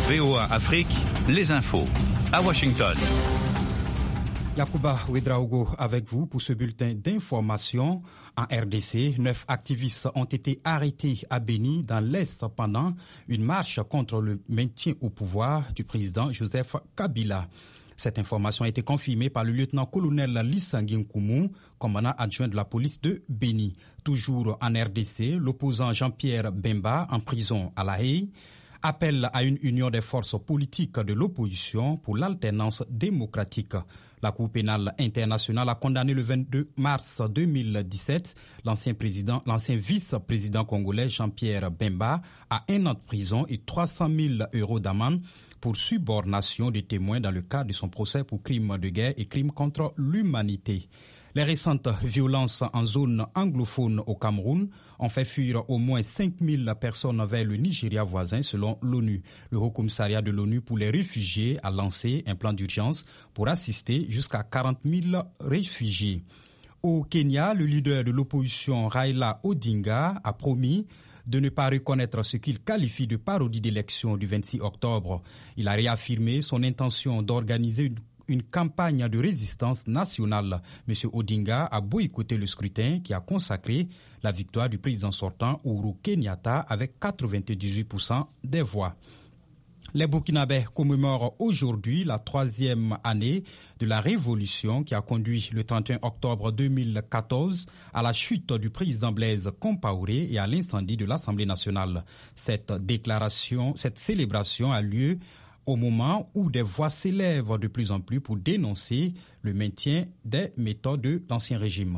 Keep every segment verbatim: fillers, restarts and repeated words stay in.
V O A Afrique, les infos. À Washington. Yacouba Ouedraogo avec vous pour ce bulletin d'information. En R D C, neuf activistes ont été arrêtés à Béni, dans l'Est, pendant une marche contre le maintien au pouvoir du président Joseph Kabila. Cette information a été confirmée par le lieutenant-colonel Lissangin Koumou, commandant adjoint de la police de Béni. Toujours en R D C, l'opposant Jean-Pierre Bemba, en prison à La Haye, appelle à une union des forces politiques de l'opposition pour l'alternance démocratique. La Cour pénale internationale a condamné le vingt-deux mars deux mille dix-sept l'ancien président, l'ancien vice-président congolais Jean-Pierre Bemba à un an de prison et trois cent mille euros d'amende pour subornation des témoins dans le cadre de son procès pour crimes de guerre et crimes contre l'humanité. Les récentes violences en zone anglophone au Cameroun ont fait fuir au moins cinq mille personnes vers le Nigeria voisin selon l'ONU. Le Haut-Commissariat de l'ONU pour les réfugiés a lancé un plan d'urgence pour assister jusqu'à quarante mille réfugiés. Au Kenya, le leader de l'opposition Raila Odinga a promis de ne pas reconnaître ce qu'il qualifie de parodie d'élection du vingt-six octobre. Il a réaffirmé son intention d'organiser une une campagne de résistance nationale. M. Odinga a boycotté le scrutin qui a consacré la victoire du président sortant Uhuru Kenyatta avec quatre-vingt-dix-huit pour cent des voix. Les Burkinabés commémorent aujourd'hui la troisième année de la révolution qui a conduit le trente et un octobre deux mille quatorze à la chute du président Blaise Compaoré et à l'incendie de l'Assemblée nationale. Cette déclaration, cette célébration a lieu au moment où des voix s'élèvent de plus en plus pour dénoncer le maintien des méthodes de l'ancien régime.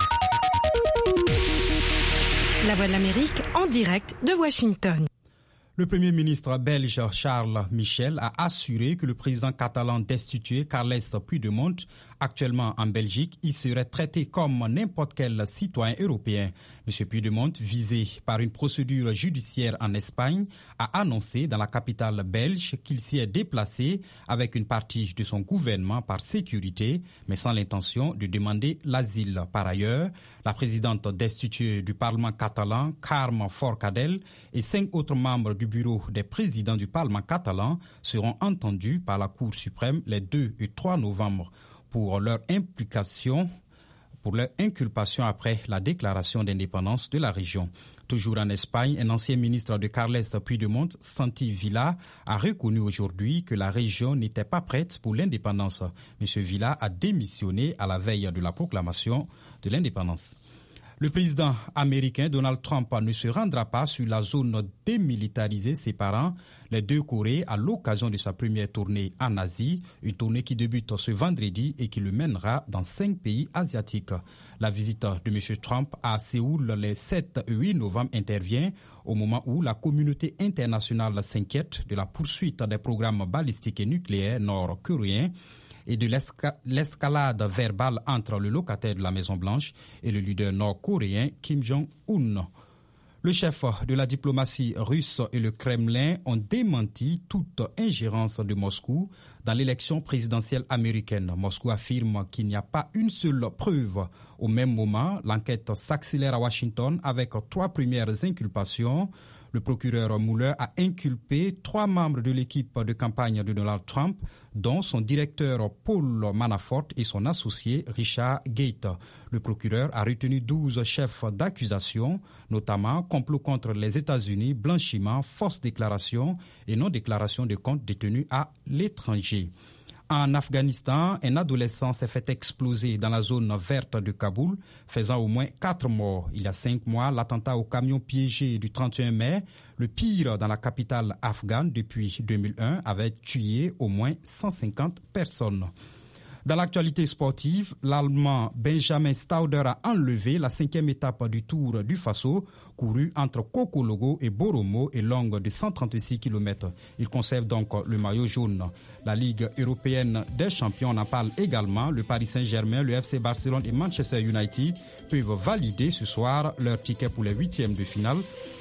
La Voix de l'Amérique en direct de Washington. Le Premier ministre belge Charles Michel a assuré que le président catalan destitué Carles Puigdemont, actuellement en Belgique, y serait traité comme n'importe quel citoyen européen. M. Puigdemont, visé par une procédure judiciaire en Espagne, a annoncé dans la capitale belge qu'il s'y est déplacé avec une partie de son gouvernement par sécurité, mais sans l'intention de demander l'asile. Par ailleurs, la présidente destituée du Parlement catalan, Carme Forcadell, et cinq autres membres du bureau des présidents du Parlement catalan seront entendus par la Cour suprême les deux et trois novembre pour leur implication, pour leur inculpation après la déclaration d'indépendance de la région. Toujours en Espagne, un ancien ministre de Carles Puigdemont, Santi Vila, a reconnu aujourd'hui que la région n'était pas prête pour l'indépendance. M. Vila a démissionné à la veille de la proclamation de l'indépendance. Le président américain Donald Trump ne se rendra pas sur la zone démilitarisée séparant les deux Corées à l'occasion de sa première tournée en Asie, une tournée qui débute ce vendredi et qui le mènera dans cinq pays asiatiques. La visite de M. Trump à Séoul les sept et huit novembre intervient au moment où la communauté internationale s'inquiète de la poursuite des programmes balistiques et nucléaires nord-coréens et de l'esca- l'escalade verbale entre le locataire de la Maison-Blanche et le leader nord-coréen Kim Jong-un. Le chef de la diplomatie russe et le Kremlin ont démenti toute ingérence de Moscou dans l'élection présidentielle américaine. Moscou affirme qu'il n'y a pas une seule preuve. Au même moment, l'enquête s'accélère à Washington avec trois premières inculpations. Le procureur Mueller a inculpé trois membres de l'équipe de campagne de Donald Trump, dont son directeur Paul Manafort et son associé Richard Gate. Le procureur a retenu douze chefs d'accusation, notamment complot contre les États-Unis, blanchiment, fausse déclaration et non-déclaration de comptes détenus à l'étranger. En Afghanistan, un adolescent s'est fait exploser dans la zone verte de Kaboul, faisant au moins quatre morts. Il y a cinq mois, l'attentat au camion piégé du trente et un mai, le pire dans la capitale afghane depuis deux mille un, avait tué au moins cent cinquante personnes. Dans l'actualité sportive, l'Allemand Benjamin Stauder a enlevé la cinquième étape du Tour du Faso, couru entre Kokologo et Boromo et longue de cent trente-six kilomètres. Il conserve donc le maillot jaune. La Ligue européenne des champions en parle également. Le Paris Saint-Germain, le F C Barcelone et Manchester United peuvent valider ce soir leur ticket pour les huitièmes de finale.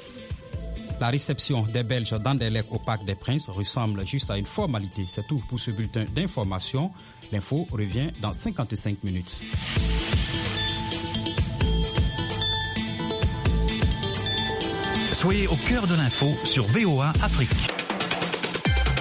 La réception des Belges d'Anderlecht au Parc des Princes ressemble juste à une formalité. C'est tout pour ce bulletin d'information. L'info revient dans cinquante-cinq minutes. Soyez au cœur de l'info sur V O A Afrique.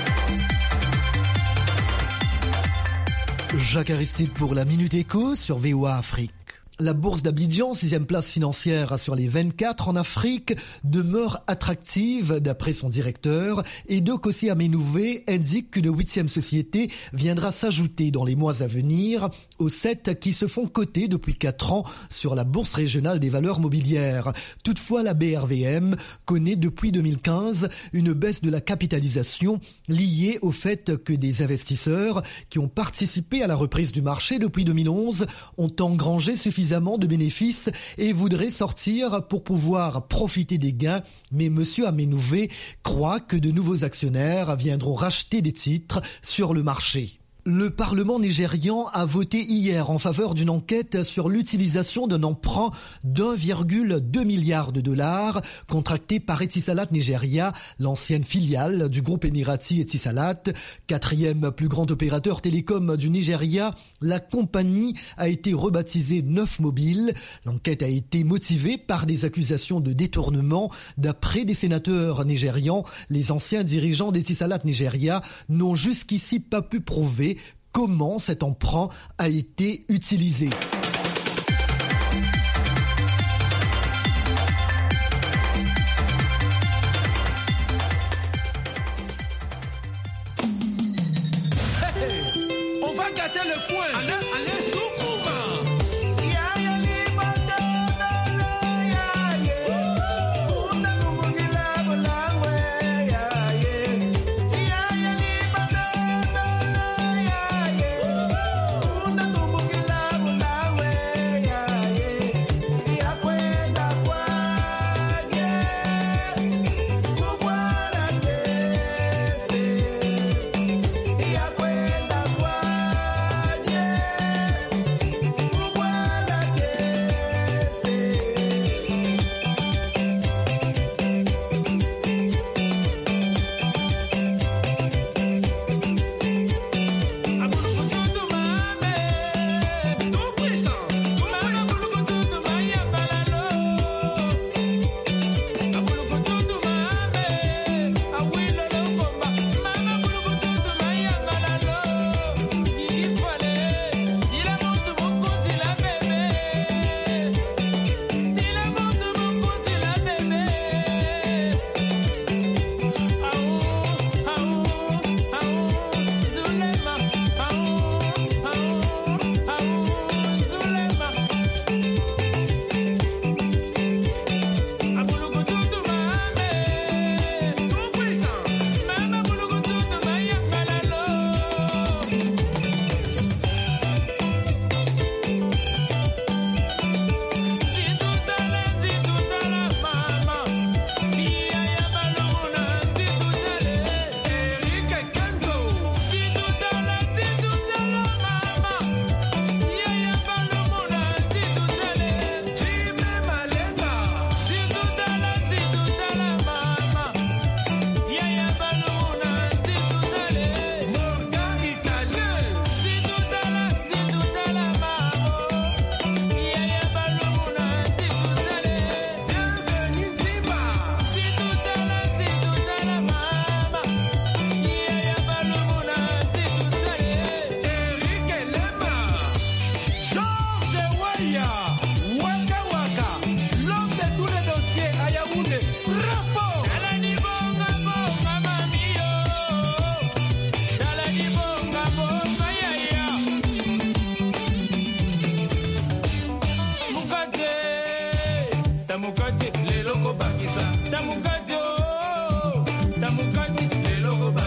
Jacques Aristide pour la Minute Éco sur V O A Afrique. La bourse d'Abidjan, sixième place financière sur les vingt-quatre en Afrique, demeure attractive d'après son directeur, et Dokossi Amenouvé indique qu'une huitième société viendra s'ajouter dans les mois à venir aux sept qui se font coter depuis quatre ans sur la bourse régionale des valeurs mobilières. Toutefois, la B R V M connaît depuis deux mille quinze une baisse de la capitalisation liée au fait que des investisseurs qui ont participé à la reprise du marché depuis deux mille onze ont engrangé suffisamment de bénéfices et voudraient sortir pour pouvoir profiter des gains. Mais M. Amenouvé croit que de nouveaux actionnaires viendront racheter des titres sur le marché. Le Parlement nigérian a voté hier en faveur d'une enquête sur l'utilisation d'un emprunt d'un virgule deux milliard de dollars contracté par Etisalat Nigeria, l'ancienne filiale du groupe émirati Etisalat. Quatrième plus grand opérateur télécom du Nigeria, la compagnie a été rebaptisée Neuf Mobile. L'enquête a été motivée par des accusations de détournement. D'après des sénateurs nigérians, les anciens dirigeants d'Etisalat Nigeria n'ont jusqu'ici pas pu prouver comment cet emprunt a été utilisé. Hey, on va gâter le point. Allez, allez, Tamukati, le loco bakisa. Tamukati, oh, Tamukati, le loco bakisa.